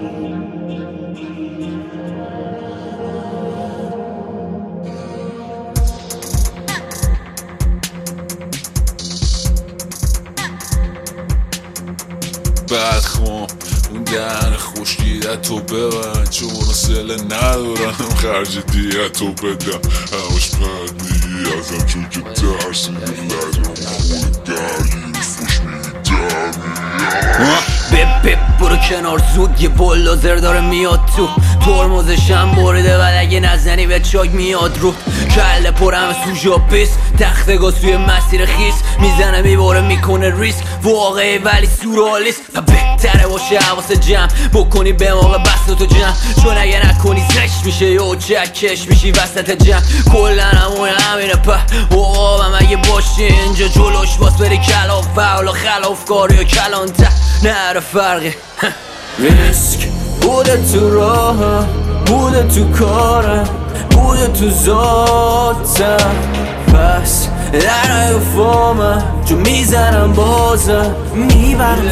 بدخوام اون دهن خوشگیدت تو ببند، چون سله ندارم خرج دیتو بدم. همش بد میگی ازم چون که ترسیدی لجم خود درگیری فش بپ برو کنار زود، یه بلدوزر داره میاد تو ترمزشم بریده و اگه نزنی به چاک میاد رو کله پرم سوژا پیس تخت گاز توی مسیر خیس میزنه میباره میکنه ریسک واقعی ولی سورالیست و بهتره باشه حواس جمع بکنی به موقع بست تو جمع، چون اگه نکنی زشت میشه یا چکش میشی وسط جمع. کلن همون همینه په عقابم اگه باشی اینجا جلوش باز بری کلاف فعلا خلاف کاری و کلان ته نره فرقی. ریسک بوده تو راه، بوده تو کارم، بوده تو ذاتم، پس در نیفامم چون میزنم بازم میبرم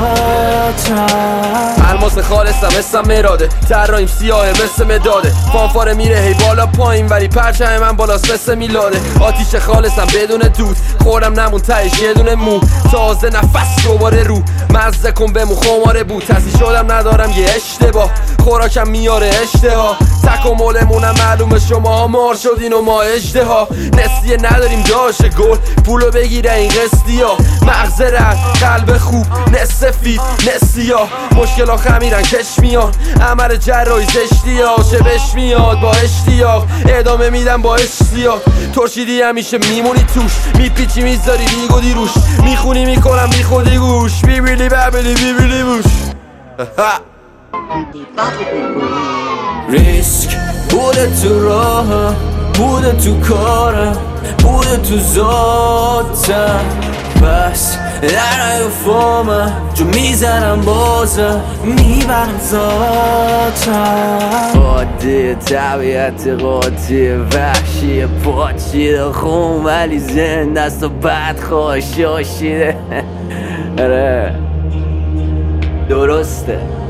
ذاتم. الماس خالصم اسم مراده، طراحیم سیاه مثل مداده، فانفاره میره هی بالا پایین ولی پرچم من بالاست مثل میلاده. آتیش خالصم بدون دود، خورم نمون تهش یه دونه مو، تازه نفس دوباره رو مزه کن بمون خماره بود. تصیح شدم ندارم یه اشتباه، خوراکم میاره اشتها، تکاملمونم معلومه شماها مار شدین و ما اجدها. نسیه نداریم داشه گل پولو بگیره این قسطی ها، مغز رد قلب خوب نسفید نسیا، مشکلا خمیرن کش میان عمل جراحی زشتی ها، چه بش میاد با اشتیاق ادامه میدم با اشتیاق. ترشیدی همیشه میمونی توش، میپیچی میذاری بیگودی روش، میخونی میکنم بی خودی گوش، بیبیلی ببیلی بیبیلی بوش. ریسک بوده تو راه، بوده تو کارم، بوده تو ذاتم، پس در نیفامم چون میزنم بازم میبرم ذاتم. عادی طبیعت قاطی وحشی پاچیده خون ولی زنده است و بد خواهشاشیده. آره درسته.